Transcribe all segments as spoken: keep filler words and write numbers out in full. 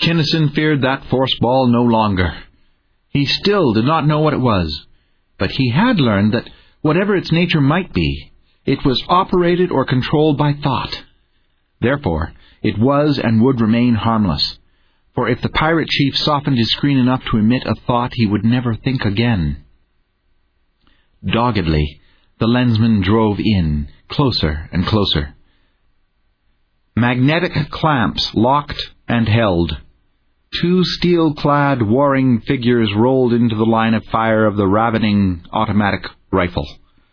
Kinnison feared that force ball no longer. He still did not know what it was, but he had learned that, whatever its nature might be, it was operated or controlled by thought. Therefore, it was and would remain harmless, for if the pirate chief softened his screen enough to emit a thought, he would never think again. Doggedly, the lensman drove in, closer and closer. Magnetic clamps locked and held. Two steel-clad warring figures rolled into the line of fire of the ravening automatic rifle.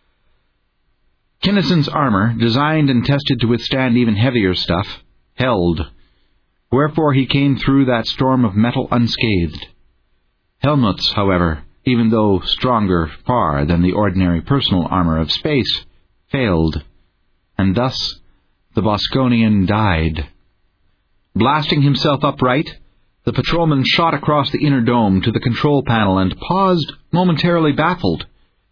Kinnison's armor, designed and tested to withstand even heavier stuff, held, wherefore he came through that storm of metal unscathed. Helmut's, however, even though stronger far than the ordinary personal armor of space, failed, and thus the Bosconian died. Blasting himself upright, the patrolman shot across the inner dome to the control panel and paused, momentarily baffled.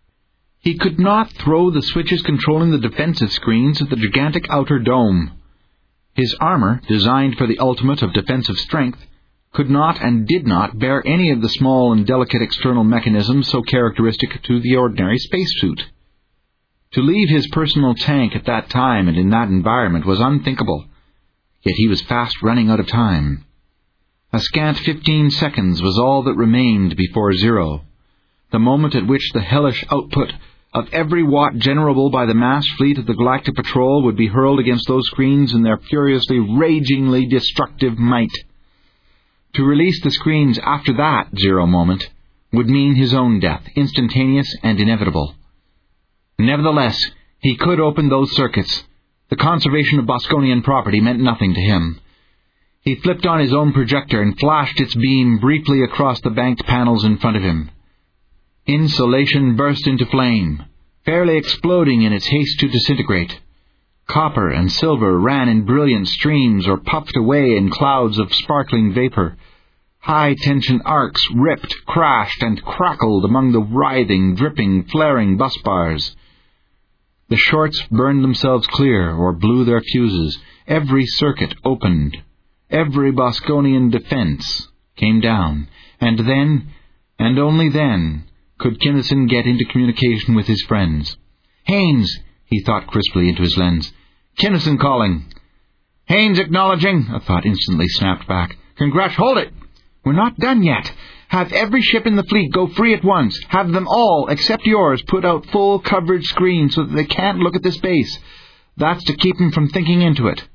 He could not throw the switches controlling the defensive screens at the gigantic outer dome. His armor, designed for the ultimate of defensive strength, could not and did not bear any of the small and delicate external mechanisms so characteristic to the ordinary spacesuit. To leave his personal tank at that time and in that environment was unthinkable, yet he was fast running out of time. A scant fifteen seconds was all that remained before zero, the moment at which the hellish output of every watt generable by the mass fleet of the Galactic Patrol would be hurled against those screens in their furiously, ragingly destructive might. To release the screens after that zero moment would mean his own death, instantaneous and inevitable. Nevertheless, he could open those circuits. The conservation of Bosconian property meant nothing to him. He flipped on his own projector and flashed its beam briefly across the banked panels in front of him. Insulation burst into flame, fairly exploding in its haste to disintegrate. Copper and silver ran in brilliant streams or puffed away in clouds of sparkling vapor. High-tension arcs ripped, crashed, and crackled among the writhing, dripping, flaring bus bars. The shorts burned themselves clear or blew their fuses. Every circuit opened. Every Bosconian defense came down. And then, and only then, could Kinnison get into communication with his friends. "Haines," he thought crisply into his lens. "Kinnison calling." "Haines acknowledging," a thought instantly snapped back. "Congrat, hold it! We're not done yet. Have every ship in the fleet go free at once. Have them all, except yours, put out full coverage screens so that they can't look at this base. That's to keep them from thinking into it.